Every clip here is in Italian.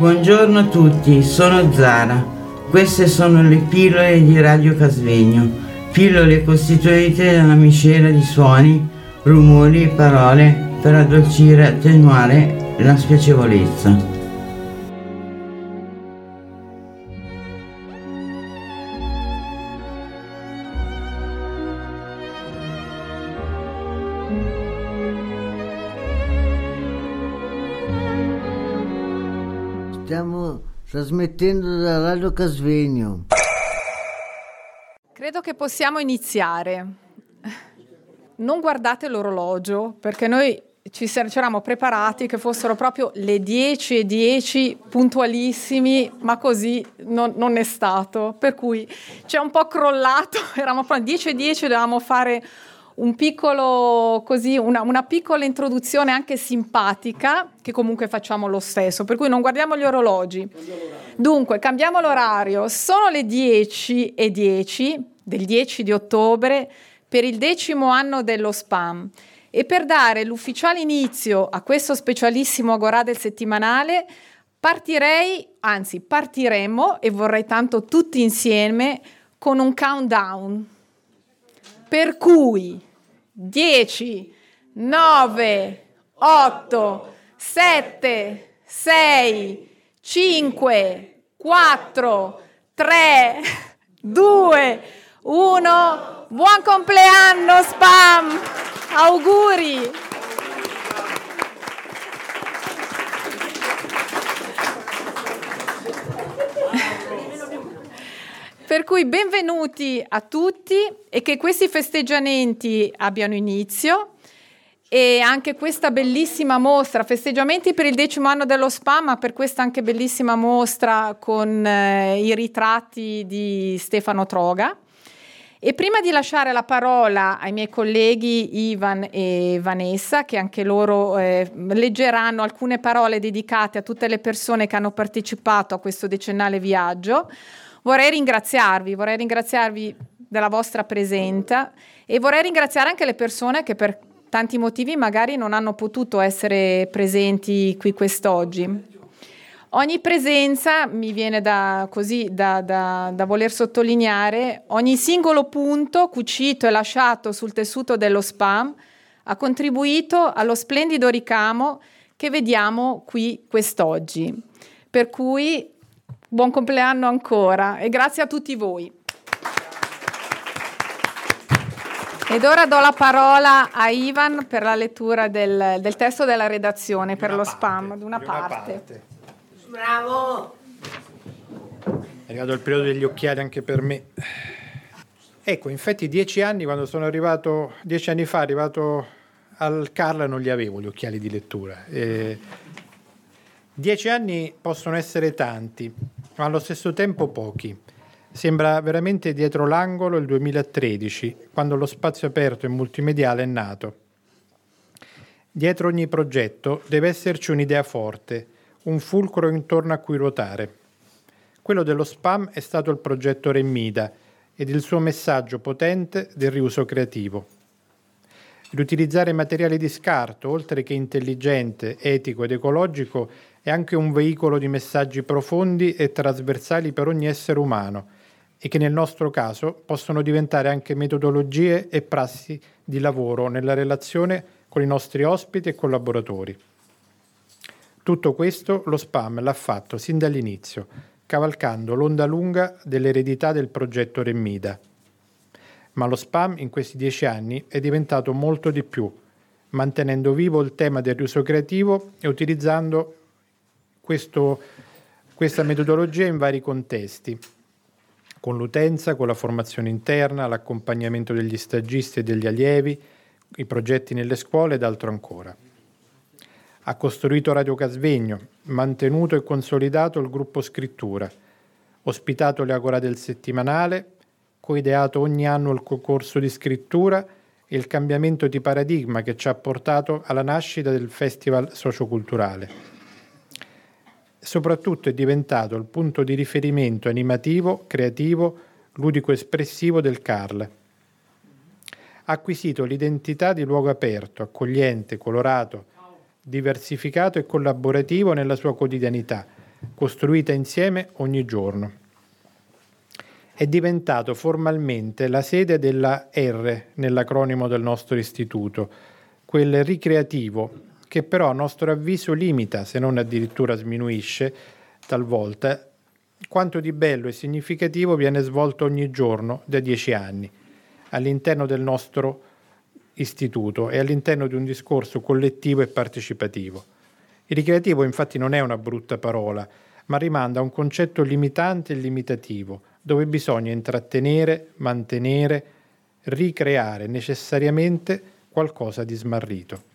Buongiorno a tutti, sono Zara. Queste sono le pillole di Radio Casvegno, pillole costituite da una miscela di suoni, rumori e parole per addolcire e attenuare la spiacevolezza. Stiamo trasmettendo da Radio Casvegno. Credo che possiamo iniziare. Non guardate l'orologio, perché noi ci eravamo preparati che fossero proprio le 10:10, puntualissimi, ma così non è stato. Per cui c'è un po' crollato, eravamo pronti 10:10, dovevamo fare un piccolo così, una piccola introduzione anche simpatica, che comunque facciamo lo stesso, per cui non guardiamo gli orologi. Dunque, cambiamo l'orario. Sono le 10:10 del 10 di ottobre per il 10° anno dello SPAM. E per dare l'ufficiale inizio a questo specialissimo Agorà del settimanale, partiremo, e vorrei tanto tutti insieme, con un countdown. Per cui 10, 9, 8, 7, 6, 5, 4, 3, 2, 1. Buon compleanno SPAM! Auguri! Per cui benvenuti a tutti e che questi festeggiamenti abbiano inizio, e anche questa bellissima mostra, festeggiamenti per il 10° anno dello SPAM, ma per questa anche bellissima mostra con i ritratti di Stefano Troga. E prima di lasciare la parola ai miei colleghi Ivan e Vanessa, che anche loro leggeranno alcune parole dedicate a tutte le persone che hanno partecipato a questo decennale viaggio, vorrei ringraziarvi della vostra presenza, e vorrei ringraziare anche le persone che per tanti motivi magari non hanno potuto essere presenti qui quest'oggi. Ogni presenza mi viene da voler sottolineare, ogni singolo punto cucito e lasciato sul tessuto dello SPAM ha contribuito allo splendido ricamo che vediamo qui quest'oggi. Per cui buon compleanno ancora e grazie a tutti voi. Ed ora do la parola a Ivan per la lettura del testo della redazione per lo SPAM, di una parte. Bravo! È arrivato il periodo degli occhiali anche per me. Ecco, infatti 10 anni fa, arrivato al Carla, non li avevo gli occhiali di lettura. 10 anni possono essere tanti, ma allo stesso tempo pochi. Sembra veramente dietro l'angolo il 2013, quando lo spazio aperto e multimediale è nato. Dietro ogni progetto deve esserci un'idea forte, un fulcro intorno a cui ruotare. Quello dello SPAM è stato il progetto Remmida ed il suo messaggio potente del riuso creativo. Riutilizzare materiali di scarto, oltre che intelligente, etico ed ecologico, è anche un veicolo di messaggi profondi e trasversali per ogni essere umano e che nel nostro caso possono diventare anche metodologie e prassi di lavoro nella relazione con i nostri ospiti e collaboratori. Tutto questo lo SPAM l'ha fatto sin dall'inizio, cavalcando l'onda lunga dell'eredità del progetto Remmida. Ma lo SPAM in questi 10 anni è diventato molto di più, mantenendo vivo il tema del riuso creativo e utilizzando questa metodologia in vari contesti, con l'utenza, con la formazione interna, l'accompagnamento degli stagisti e degli allievi, i progetti nelle scuole ed altro ancora. Ha costruito Radio Casvegno, mantenuto e consolidato il gruppo Scrittura, ospitato le Agorà del settimanale, coideato ogni anno il concorso di scrittura e il cambiamento di paradigma che ci ha portato alla nascita del Festival Socioculturale. Soprattutto è diventato il punto di riferimento animativo, creativo, ludico-espressivo del Carl. Ha acquisito l'identità di luogo aperto, accogliente, colorato, diversificato e collaborativo nella sua quotidianità, costruita insieme ogni giorno. È diventato formalmente la sede della R nell'acronimo del nostro istituto, quel ricreativo, che però a nostro avviso limita, se non addirittura sminuisce, talvolta, quanto di bello e significativo viene svolto ogni giorno da 10 anni all'interno del nostro istituto e all'interno di un discorso collettivo e partecipativo. Il ricreativo infatti non è una brutta parola, ma rimanda a un concetto limitante e limitativo, dove bisogna intrattenere, mantenere, ricreare necessariamente qualcosa di smarrito.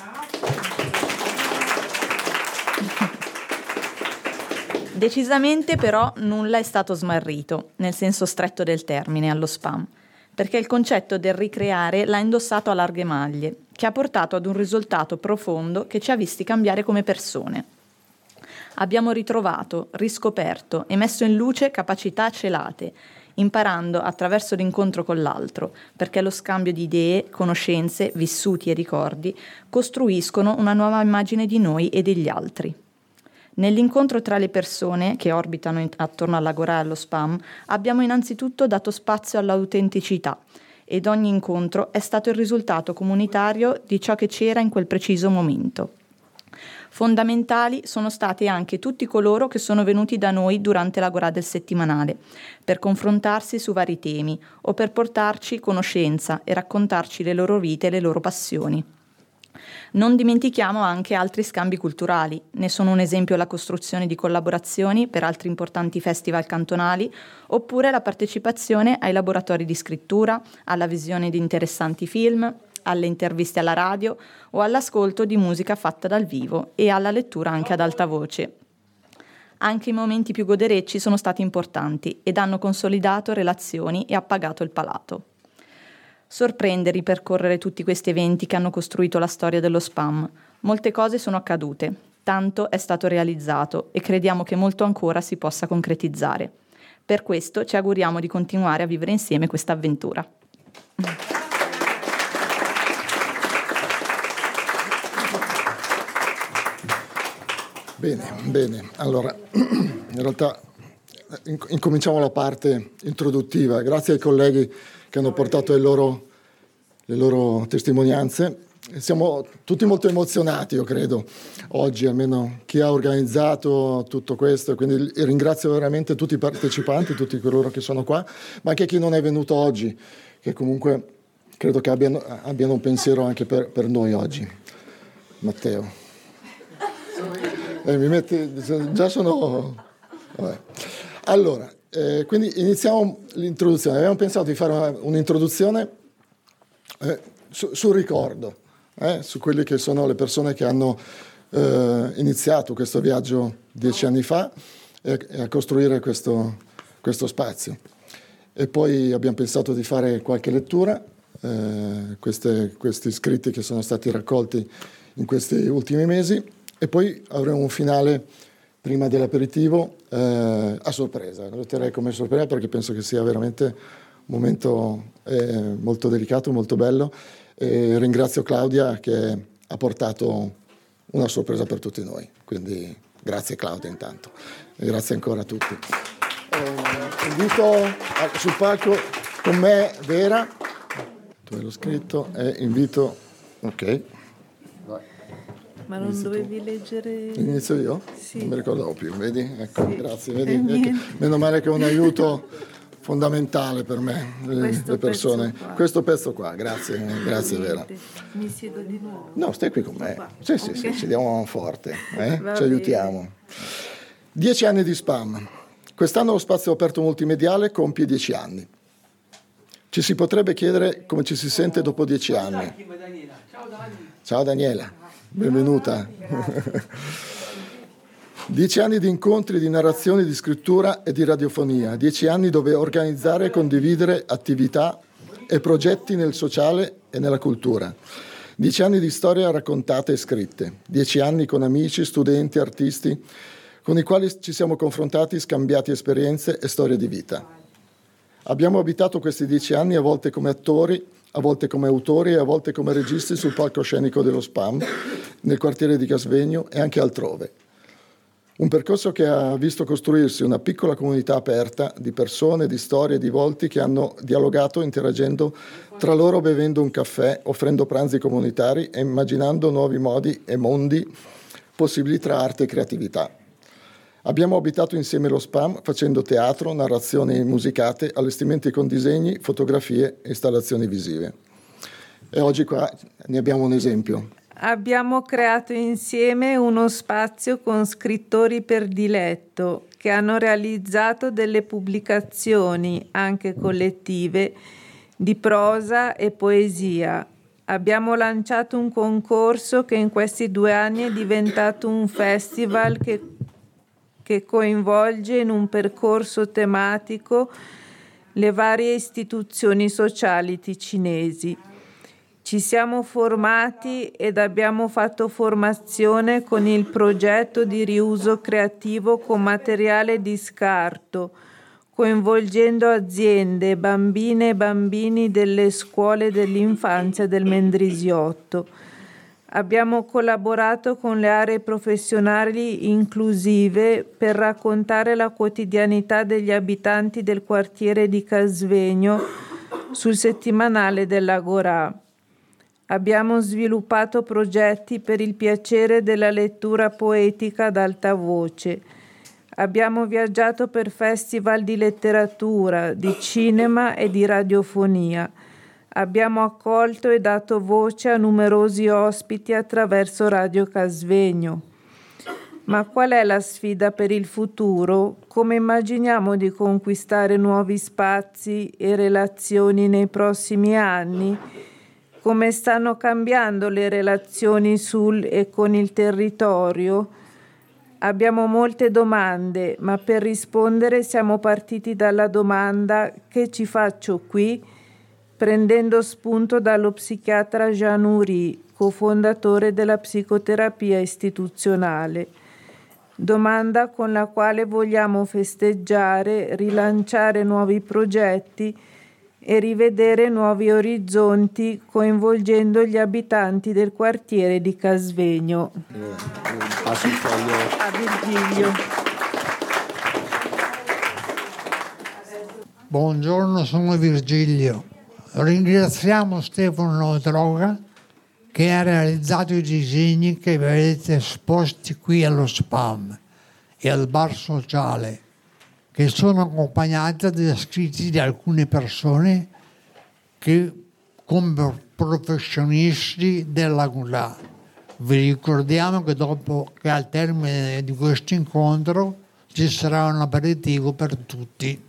Decisamente però nulla è stato smarrito, nel senso stretto del termine, allo SPAM, perché il concetto del ricreare l'ha indossato a larghe maglie, che ha portato ad un risultato profondo che ci ha visti cambiare come persone. Abbiamo ritrovato, riscoperto e messo in luce capacità celate, imparando attraverso l'incontro con l'altro, perché lo scambio di idee, conoscenze, vissuti e ricordi costruiscono una nuova immagine di noi e degli altri. Nell'incontro tra le persone che orbitano attorno all'Agorà e allo SPAM abbiamo innanzitutto dato spazio all'autenticità ed ogni incontro è stato il risultato comunitario di ciò che c'era in quel preciso momento. Fondamentali sono stati anche tutti coloro che sono venuti da noi durante l'Agorà del settimanale per confrontarsi su vari temi o per portarci conoscenza e raccontarci le loro vite e le loro passioni. Non dimentichiamo anche altri scambi culturali, ne sono un esempio la costruzione di collaborazioni per altri importanti festival cantonali, oppure la partecipazione ai laboratori di scrittura, alla visione di interessanti film, alle interviste alla radio o all'ascolto di musica fatta dal vivo e alla lettura anche ad alta voce. Anche i momenti più goderecci sono stati importanti ed hanno consolidato relazioni e appagato il palato. Sorprende ripercorrere tutti questi eventi che hanno costruito la storia dello SPAM. Molte cose sono accadute, tanto è stato realizzato e crediamo che molto ancora si possa concretizzare. Per questo ci auguriamo di continuare a vivere insieme questa avventura. Bene. Allora, in realtà incominciamo la parte introduttiva. Grazie ai colleghi che hanno portato le loro testimonianze. Siamo tutti molto emozionati, io credo, oggi, almeno chi ha organizzato tutto questo. Quindi ringrazio veramente tutti i partecipanti, tutti coloro che sono qua, ma anche chi non è venuto oggi, che comunque credo che abbiano un pensiero anche per noi oggi. Matteo. Mi metti... Già sono... Vabbè. Allora... quindi iniziamo l'introduzione. Abbiamo pensato di fare un'introduzione sul ricordo, su quelle che sono le persone che hanno iniziato questo viaggio 10 anni fa e a costruire questo spazio. E poi abbiamo pensato di fare qualche lettura, questi scritti che sono stati raccolti in questi ultimi mesi, e poi avremo un finale prima dell'aperitivo a sorpresa. Lo terrei come sorpresa perché penso che sia veramente un momento molto delicato, molto bello, e ringrazio Claudia che ha portato una sorpresa per tutti noi. Quindi grazie Claudia intanto e grazie ancora a tutti. Invito sul palco con me Vera, tu hai lo scritto, e invito... Ok. Ma non inizio dovevi tu leggere... Inizio io? Sì. Non mi ricordavo più, vedi? Ecco, sì. Grazie, vedi? Meno male che è un aiuto fondamentale per me, le persone. Questo pezzo qua, grazie Vera. Mi siedo di nuovo? No, stai qui con me. Sì, okay. Sì, ci diamo forte, ci aiutiamo. 10 anni di SPAM. Quest'anno lo spazio aperto multimediale compie 10 anni. Ci si potrebbe chiedere come ci si sente dopo 10 anni. Ciao Daniela. Benvenuta. 10 anni di incontri, di narrazioni, di scrittura e di radiofonia. 10 anni dove organizzare e condividere attività e progetti nel sociale e nella cultura. 10 anni di storia raccontate e scritte. 10 anni con amici, studenti, artisti, con i quali ci siamo confrontati, scambiati esperienze e storie di vita. Abbiamo abitato questi 10 anni a volte come attori, a volte come autori e a volte come registi sul palcoscenico dello SPAM, nel quartiere di Casvegno e anche altrove. Un percorso che ha visto costruirsi una piccola comunità aperta di persone, di storie, di volti che hanno dialogato interagendo tra loro, bevendo un caffè, offrendo pranzi comunitari e immaginando nuovi modi e mondi possibili tra arte e creatività. Abbiamo abitato insieme lo SPAM facendo teatro, narrazioni musicate, allestimenti con disegni, fotografie e installazioni visive. E oggi qua ne abbiamo un esempio. Abbiamo creato insieme uno spazio con scrittori per diletto che hanno realizzato delle pubblicazioni, anche collettive, di prosa e poesia. Abbiamo lanciato un concorso che in questi 2 anni è diventato un festival che coinvolge in un percorso tematico le varie istituzioni sociali ticinesi. Ci siamo formati ed abbiamo fatto formazione con il progetto di riuso creativo con materiale di scarto, coinvolgendo aziende, bambine e bambini delle scuole dell'infanzia del Mendrisiotto. Abbiamo collaborato con le aree professionali inclusive per raccontare la quotidianità degli abitanti del quartiere di Casvegno sul settimanale dell'Agorà. Abbiamo sviluppato progetti per il piacere della lettura poetica ad alta voce. Abbiamo viaggiato per festival di letteratura, di cinema e di radiofonia. Abbiamo accolto e dato voce a numerosi ospiti attraverso Radio Casvegno. Ma qual è la sfida per il futuro? Come immaginiamo di conquistare nuovi spazi e relazioni nei prossimi anni? Come stanno cambiando le relazioni sul e con il territorio? Abbiamo molte domande, ma per rispondere siamo partiti dalla domanda: che ci faccio qui? Prendendo spunto dallo psichiatra Jean Houry, cofondatore della psicoterapia istituzionale. Domanda con la quale vogliamo festeggiare, rilanciare nuovi progetti e rivedere nuovi orizzonti coinvolgendo gli abitanti del quartiere di Casvegno. Passo il foglio a Virgilio. Buongiorno, sono Virgilio. Ringraziamo Stefano Droga che ha realizzato i disegni che vedete esposti qui allo SPAM e al bar sociale, che sono accompagnati da scritti di alcune persone che come professionisti dell'Agorà. Vi ricordiamo che dopo che al termine di questo incontro ci sarà un aperitivo per tutti.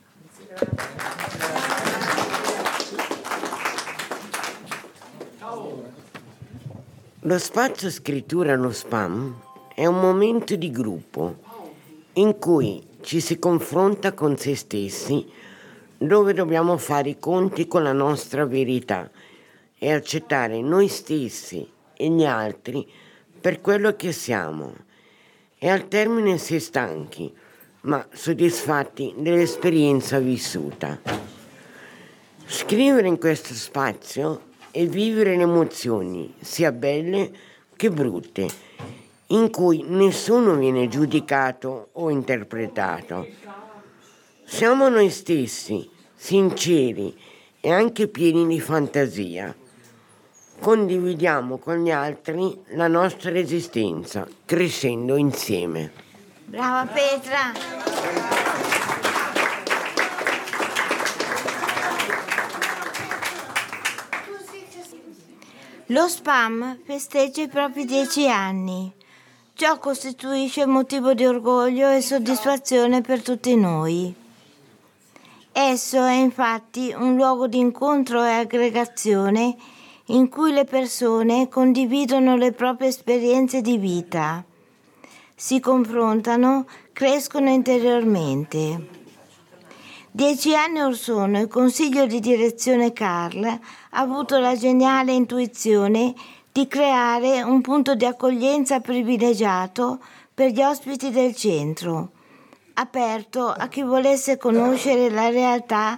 Lo spazio scrittura allo SPAM è un momento di gruppo in cui ci si confronta con se stessi, dove dobbiamo fare i conti con la nostra verità e accettare noi stessi e gli altri per quello che siamo, e al termine si è stanchi ma soddisfatti dell'esperienza vissuta. Scrivere in questo spazio e vivere le emozioni, sia belle che brutte, in cui nessuno viene giudicato o interpretato. Siamo noi stessi, sinceri e anche pieni di fantasia. Condividiamo con gli altri la nostra esistenza, crescendo insieme. Brava Petra! Lo SPAM festeggia i propri 10 anni. Ciò costituisce motivo di orgoglio e soddisfazione per tutti noi. Esso è infatti un luogo di incontro e aggregazione in cui le persone condividono le proprie esperienze di vita, si confrontano, crescono interiormente. 10 anni or sono il consiglio di direzione Carl ha avuto la geniale intuizione di creare un punto di accoglienza privilegiato per gli ospiti del centro, aperto a chi volesse conoscere la realtà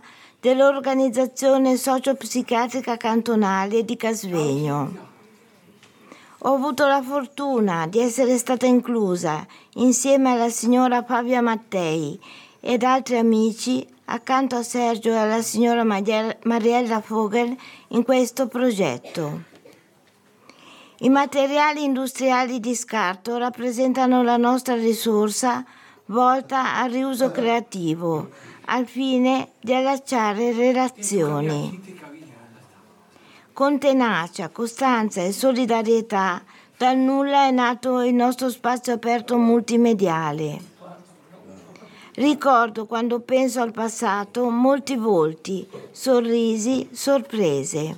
dell'organizzazione socio-psichiatrica cantonale di Casvegno. Ho avuto la fortuna di essere stata inclusa insieme alla signora Fabia Mattei ed altri amici accanto a Sergio e alla signora Mariella Vogel in questo progetto. I materiali industriali di scarto rappresentano la nostra risorsa volta al riuso creativo, al fine di allacciare relazioni. Con tenacia, costanza e solidarietà, dal nulla è nato il nostro spazio aperto multimediale. Ricordo, quando penso al passato, molti volti, sorrisi, sorprese.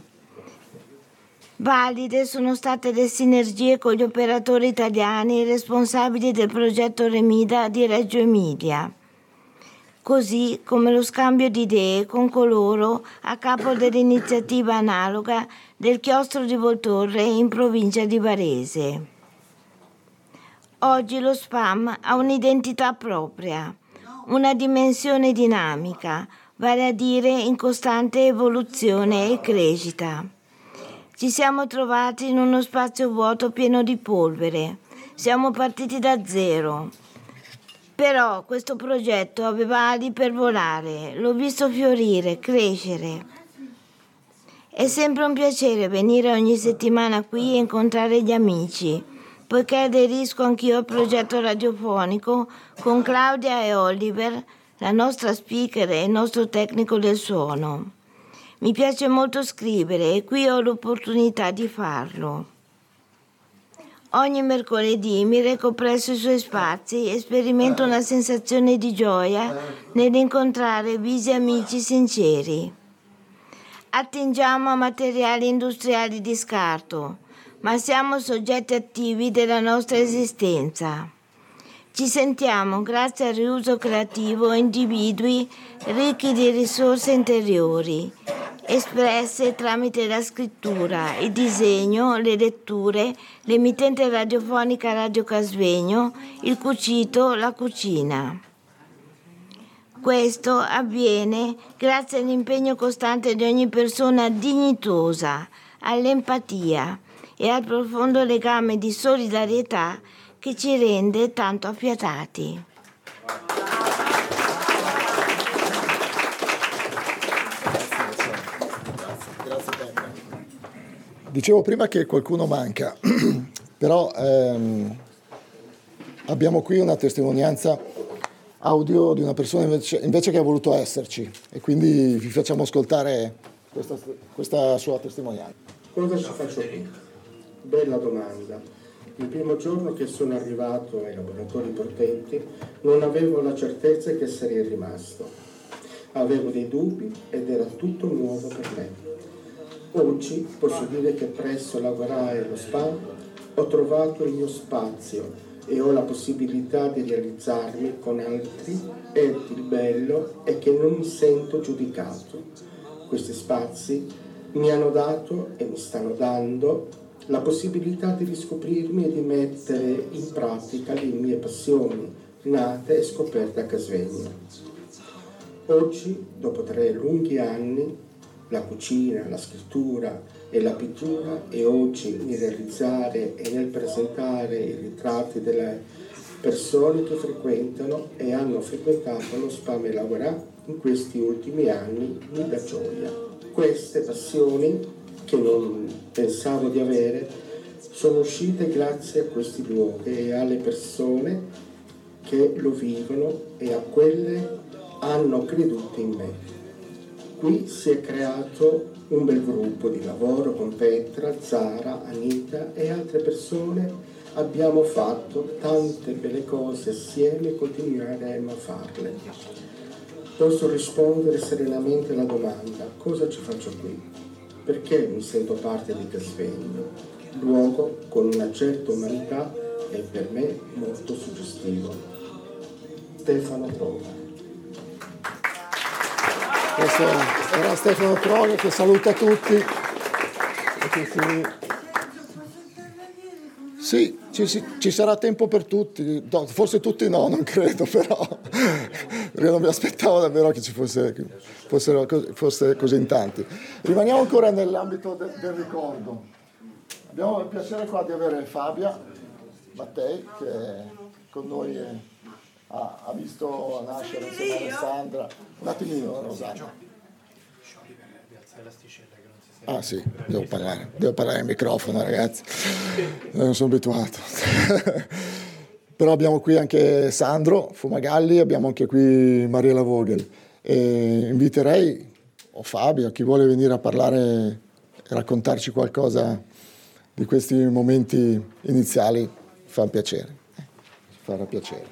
Valide sono state le sinergie con gli operatori italiani responsabili del progetto Remida di Reggio Emilia, così come lo scambio di idee con coloro a capo dell'iniziativa analoga del chiostro di Voltorre in provincia di Varese. Oggi lo SPAM ha un'identità propria, una dimensione dinamica, vale a dire in costante evoluzione e crescita. Ci siamo trovati in uno spazio vuoto pieno di polvere. Siamo partiti da zero. Però questo progetto aveva ali per volare. L'ho visto fiorire, crescere. È sempre un piacere venire ogni settimana qui e incontrare gli amici, poiché aderisco anch'io al progetto radiofonico con Claudia e Oliver, la nostra speaker e il nostro tecnico del suono. Mi piace molto scrivere e qui ho l'opportunità di farlo. Ogni mercoledì mi reco presso i suoi spazi e sperimento una sensazione di gioia nell'incontrare visi amici sinceri. Attingiamo a materiali industriali di scarto, ma siamo soggetti attivi della nostra esistenza. Ci sentiamo, grazie al riuso creativo, individui ricchi di risorse interiori, espresse tramite la scrittura, il disegno, le letture, l'emittente radiofonica Radio Casvegno, il cucito, la cucina. Questo avviene grazie all'impegno costante di ogni persona dignitosa, all'empatia e al profondo legame di solidarietà che ci rende tanto affiatati. Dicevo prima che qualcuno manca, però abbiamo qui una testimonianza audio di una persona invece che ha voluto esserci, e quindi vi facciamo ascoltare questa sua testimonianza. Cosa ci faccio qui? Bella domanda. Il primo giorno che sono arrivato ai laboratori Portenti non avevo la certezza che sarei rimasto. Avevo dei dubbi ed era tutto nuovo per me. Oggi posso dire che presso lavorare allo SPAM ho trovato il mio spazio e ho la possibilità di realizzarmi con altri, e il bello è che non mi sento giudicato. Questi spazi mi hanno dato e mi stanno dando la possibilità di riscoprirmi e di mettere in pratica le mie passioni nate e scoperte a Casvegno. Oggi, dopo 3 lunghi anni, la cucina, la scrittura e la pittura, e oggi nel realizzare e nel presentare i ritratti delle persone che frequentano e hanno frequentato lo SPAM e Lavorà in questi ultimi anni, mi dà gioia. Queste passioni che non pensavo di avere sono uscite grazie a questi luoghi e alle persone che lo vivono e a quelle hanno creduto in me. Qui si è creato un bel gruppo di lavoro con Petra, Zara, Anita e altre persone. Abbiamo fatto tante belle cose assieme e continueremo a farle. Posso rispondere serenamente alla domanda: cosa ci faccio qui? Perché mi sento parte di Casvegno, luogo con una certa umanità e per me molto suggestivo. Stefano Troga. Questo era Stefano Troga, che saluta tutti. Sì, ci sarà tempo per tutti, no, forse tutti no, non credo, però perché non mi aspettavo davvero che ci fosse così in tanti. Rimaniamo ancora nell'ambito del ricordo. Abbiamo il piacere qua di avere Fabia Mattei, che con noi ha visto nascere insieme a Alessandra. Un attimino, Rosanna. Ah sì, devo parlare al microfono, ragazzi, non sono abituato. Però abbiamo qui anche Sandro Fumagalli, abbiamo anche qui Mariela Vogel. E inviterei o Fabio, chi vuole venire a parlare e raccontarci qualcosa di questi momenti iniziali, fa piacere. Farà piacere.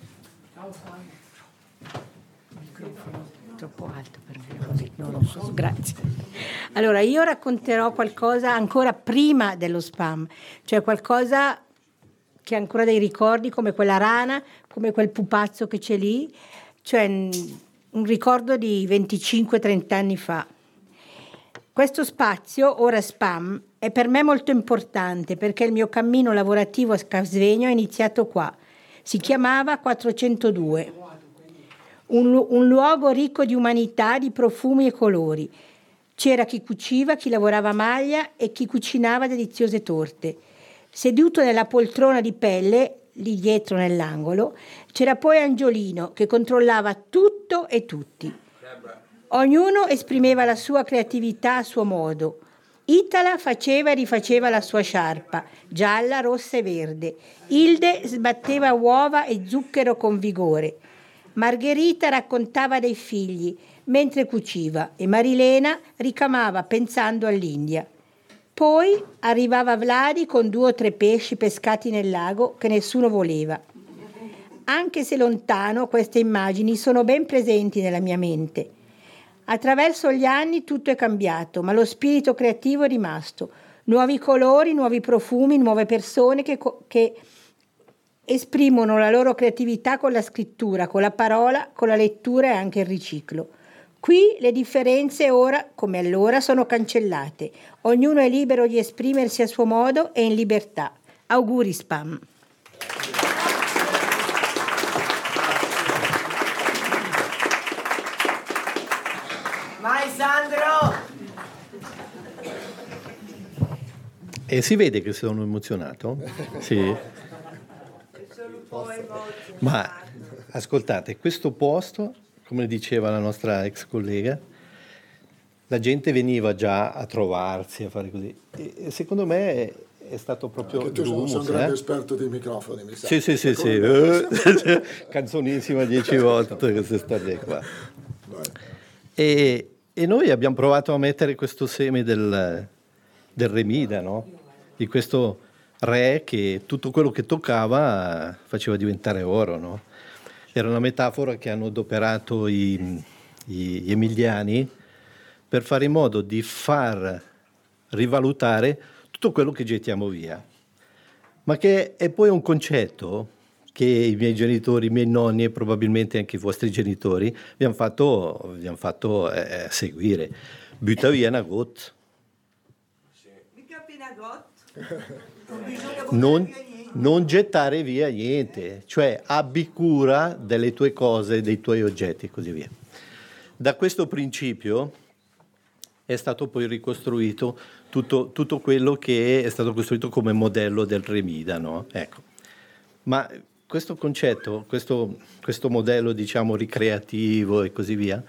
Troppo alto per me, così non lo so, grazie. Allora, io racconterò qualcosa ancora prima dello spam, cioè qualcosa che ha ancora dei ricordi, come quella rana, come quel pupazzo che c'è lì, cioè un ricordo di 25-30 anni fa. Questo spazio, ora spam, è per me molto importante perché il mio cammino lavorativo a Casvegno è iniziato qua. Si chiamava 402. Un luogo ricco di umanità, di profumi e colori. C'era chi cuciva, chi lavorava a maglia e chi cucinava deliziose torte. Seduto nella poltrona di pelle, lì dietro nell'angolo, c'era poi Angiolino che controllava tutto e tutti. Ognuno esprimeva la sua creatività a suo modo. Itala faceva e rifaceva la sua sciarpa, gialla, rossa e verde. Hilde sbatteva uova e zucchero con vigore. Margherita raccontava dei figli mentre cuciva e Marilena ricamava pensando all'India. Poi arrivava Vladi con 2 o 3 pesci pescati nel lago che nessuno voleva. Anche se lontano, queste immagini sono ben presenti nella mia mente. Attraverso gli anni tutto è cambiato, ma lo spirito creativo è rimasto. Nuovi colori, nuovi profumi, nuove persone che esprimono la loro creatività con la scrittura, con la parola, con la lettura e anche il riciclo. Qui le differenze ora, come allora, sono cancellate. Ognuno è libero di esprimersi a suo modo e in libertà. Auguri Spam. Vai Sandro! E si vede che sono emozionato? Sì. Ma ascoltate, questo posto, come diceva la nostra ex collega, la gente veniva già a trovarsi, a fare così. E secondo me è stato proprio anche tu l'humus, sei un grande esperto di microfoni, mi sa. Sì. Canzonissima 10 volte, tutte queste storie qua. E noi abbiamo provato a mettere questo seme del Remida, no? Di questo re che tutto quello che toccava faceva diventare oro, no? Era una metafora che hanno adoperato gli emiliani per fare in modo di far rivalutare tutto quello che gettiamo via, ma che è poi un concetto che i miei genitori, i miei nonni e probabilmente anche i vostri genitori vi hanno fatto seguire. Butta via una goccia. Non gettare via niente, cioè abbi cura delle tue cose, dei tuoi oggetti e così via. Da questo principio è stato poi ricostruito tutto quello che è stato costruito come modello del Remida, no? Ecco. Ma questo concetto, questo modello, diciamo, ricreativo e così via,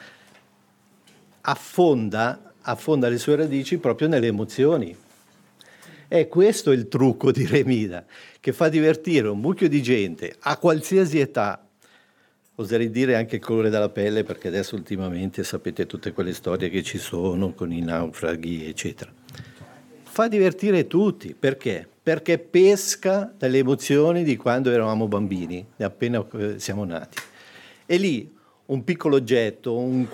affonda le sue radici proprio nelle emozioni. E questo è il trucco di Remida, che fa divertire un mucchio di gente a qualsiasi età, oserei dire anche il colore della pelle, perché adesso ultimamente sapete tutte quelle storie che ci sono con i naufraghi, eccetera. Fa divertire tutti, perché? Perché pesca dalle emozioni di quando eravamo bambini, appena siamo nati. E lì un piccolo oggetto, un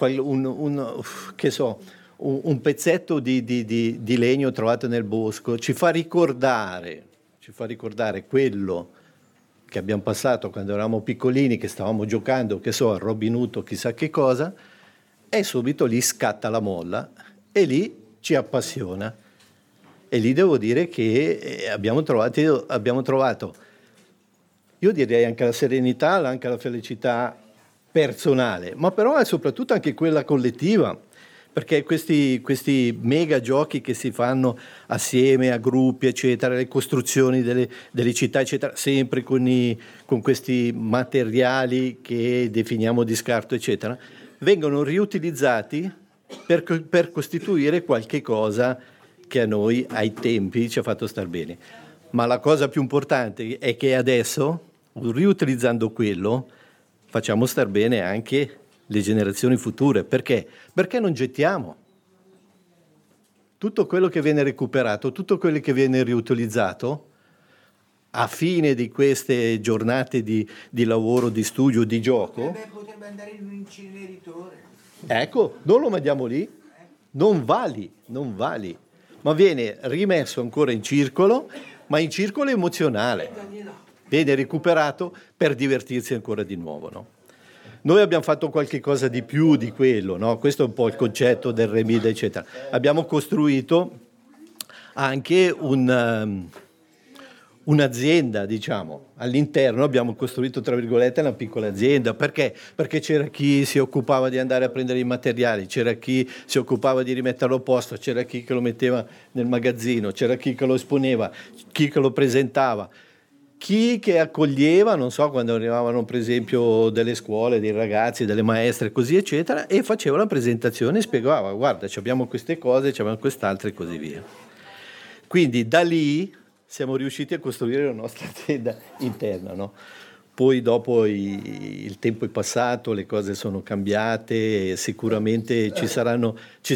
pezzetto di legno trovato nel bosco ci fa ricordare quello che abbiamo passato quando eravamo piccolini, che stavamo giocando, a Robin Hood o chissà che cosa, e subito lì scatta la molla e lì ci appassiona. E lì devo dire che abbiamo trovato, io direi anche la serenità, anche la felicità personale, ma però è soprattutto anche quella collettiva, perché questi mega giochi che si fanno assieme a gruppi, eccetera, le costruzioni delle città, eccetera, sempre con questi materiali che definiamo di scarto, eccetera, vengono riutilizzati per costituire qualche cosa che a noi ai tempi ci ha fatto star bene. Ma la cosa più importante è che adesso, riutilizzando quello, facciamo star bene anche le generazioni future. Perché? Perché non gettiamo. Tutto quello che viene recuperato, tutto quello che viene riutilizzato, a fine di queste giornate di lavoro, di studio, di gioco... Potrebbe andare in un inceneritore. Ecco, non lo mandiamo lì, non va lì, ma viene rimesso ancora in circolo, ma in circolo emozionale. Viene recuperato per divertirsi ancora di nuovo, no? Noi abbiamo fatto qualche cosa di più di quello, no? Questo è un po' il concetto del Remida, eccetera. Abbiamo costruito anche un'azienda, diciamo, all'interno abbiamo costruito, tra virgolette, una piccola azienda. Perché? Perché c'era chi si occupava di andare a prendere i materiali, c'era chi si occupava di rimetterlo a posto, c'era chi che lo metteva nel magazzino, c'era chi che lo esponeva, chi che lo presentava, chi che accoglieva, non so, quando arrivavano per esempio delle scuole, dei ragazzi, delle maestre, così eccetera, e faceva la presentazione e spiegava: guarda, abbiamo queste cose, abbiamo quest'altre e così via. Quindi da lì siamo riusciti a costruire la nostra azienda interna, no? Poi dopo il tempo è passato, le cose sono cambiate, sicuramente ci saranno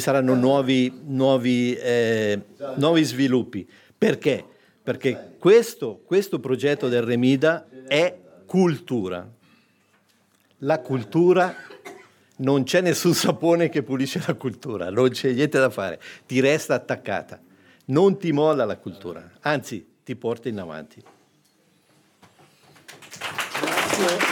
nuovi sviluppi. Perché? Perché questo progetto del Remida è cultura. La cultura, non c'è nessun sapone che pulisce la cultura, non c'è niente da fare, ti resta attaccata. Non ti molla la cultura, anzi ti porta in avanti. Grazie.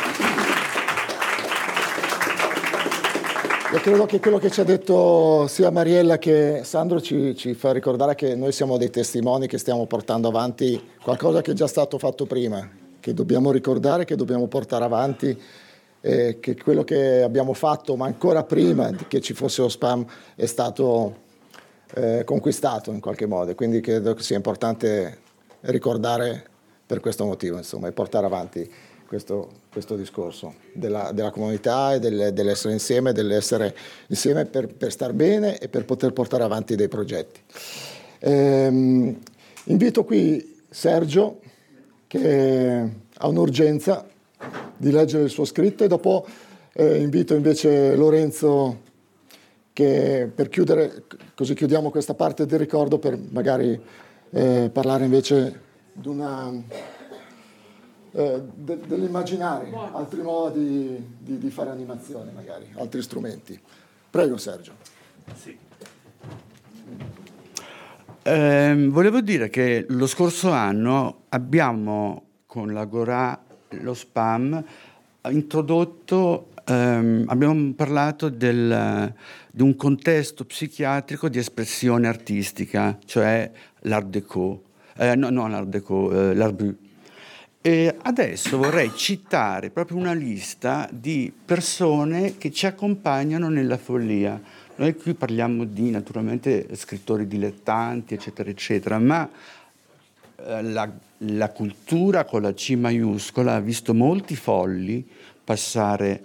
Io credo che quello che ci ha detto sia Mariella che Sandro ci fa ricordare che noi siamo dei testimoni che stiamo portando avanti qualcosa che è già stato fatto prima, che dobbiamo ricordare, che dobbiamo portare avanti, che quello che abbiamo fatto, ma ancora prima che ci fosse lo spam, è stato conquistato in qualche modo. Quindi credo che sia importante ricordare per questo motivo, insomma, e portare avanti questo discorso della comunità e dell'essere insieme per star bene e per poter portare avanti dei progetti. Invito qui Sergio, che ha un'urgenza di leggere il suo scritto, e dopo invito invece Lorenzo, che per chiudere, così chiudiamo questa parte del ricordo, per magari parlare invece di dell'immaginare altri modi di fare animazione, magari altri strumenti. Prego Sergio. Sì. Volevo dire che lo scorso anno abbiamo con l'Agorà, lo spam, introdotto, abbiamo parlato di un contesto psichiatrico di espressione artistica, cioè l'Art Déco, l'Art Brut. E adesso vorrei citare proprio una lista di persone che ci accompagnano nella follia. Noi qui parliamo di, naturalmente, scrittori dilettanti, eccetera, eccetera, ma la cultura con la C maiuscola ha visto molti folli passare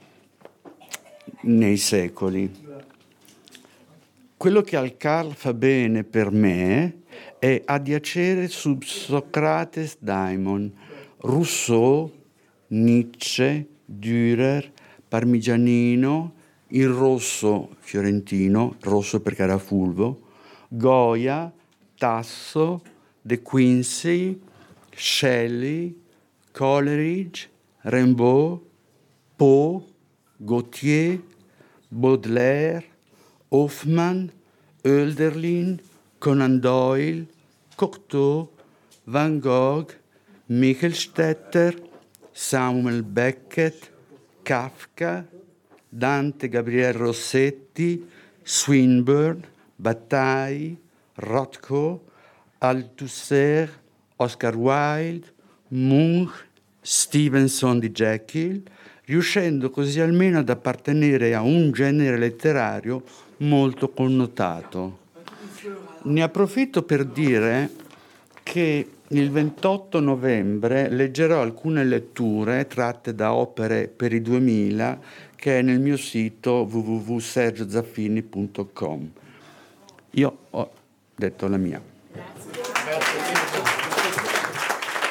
nei secoli. Quello che al Carl fa bene per me è adiacere sub Socrates daimon, Rousseau, Nietzsche, Dürer, Parmigianino, il rosso fiorentino, rosso perché era fulvo, Goya, Tasso, De Quincey, Shelley, Coleridge, Rimbaud, Poe, Gautier, Baudelaire, Hoffmann, Hölderlin, Conan Doyle, Cocteau, Van Gogh, Michelstetter, Samuel Beckett, Kafka, Dante Gabriel Rossetti, Swinburne, Bataille, Rothko, Althusser, Oscar Wilde, Munch, Stevenson di Jekyll, riuscendo così almeno ad appartenere a un genere letterario molto connotato. Ne approfitto per dire che il 28 novembre leggerò alcune letture tratte da Opere per i 2000 che è nel mio sito www.sergiozaffini.com. Io ho detto la mia.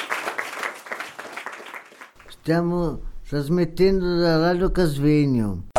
Stiamo trasmettendo da Radio Casvegno.